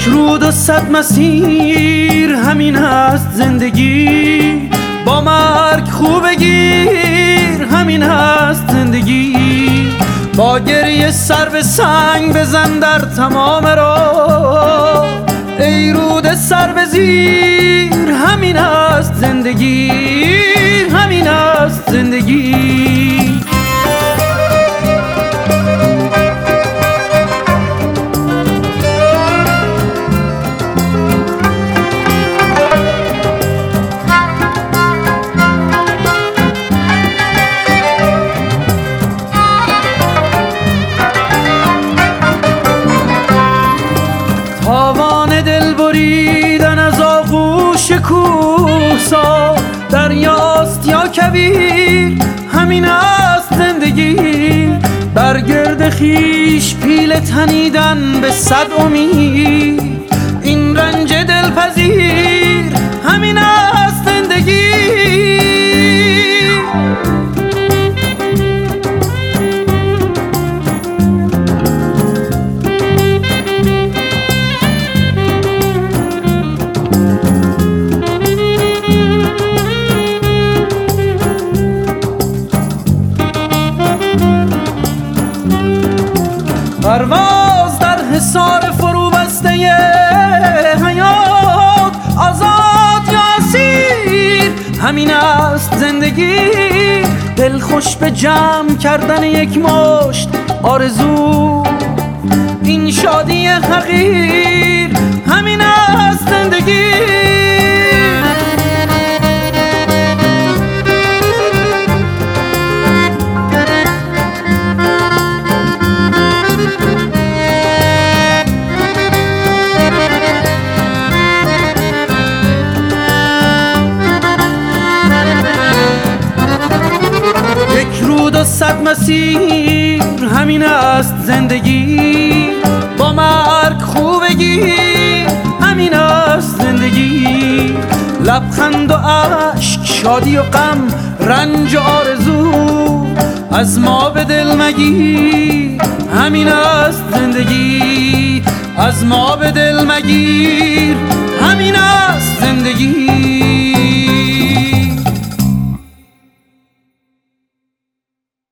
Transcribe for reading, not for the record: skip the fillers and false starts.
رود و 100 مسیر، همین است زندگی. با مرگ خوب بگیر، همین است زندگی. با گریه سر به سنگ بزن در تمام راه، ای رود سر به زیر، همین است زندگی، همین است زندگی. تاوان دل بریدن از آغوش کوهسار، دریاست یا کویر، همین است زندگی. بر گرد خویش پیله تنیدن به 100 امید، این رنج دلپذیر، همین است زندگی. پرواز در حصار فرو بسته حیات، آزاد یا اسیر، همین است زندگی. دل خوش به جمع کردن یک مشت آرزو، این شادی حقیر، همین است زندگی. رود و 100 مسیر، همین است زندگی. با مرگ خوب بگیر، همین است زندگی. لبخند و اشک، شادی و غم، رنج و آرزو، از ما به دل مگیر، همین است زندگی. از ما به دل مگیر، همین است زندگی.